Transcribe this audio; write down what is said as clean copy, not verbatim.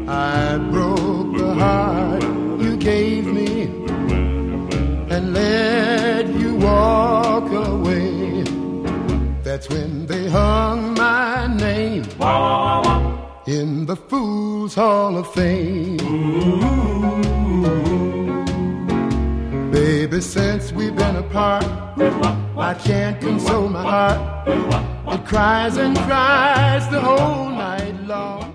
I broke the heart you gave me and let you walk away. That's when they hung my name in the Fools Hall of Fame. Baby, since we've been apart, I can't console my heart. It cries and cries the whole night long.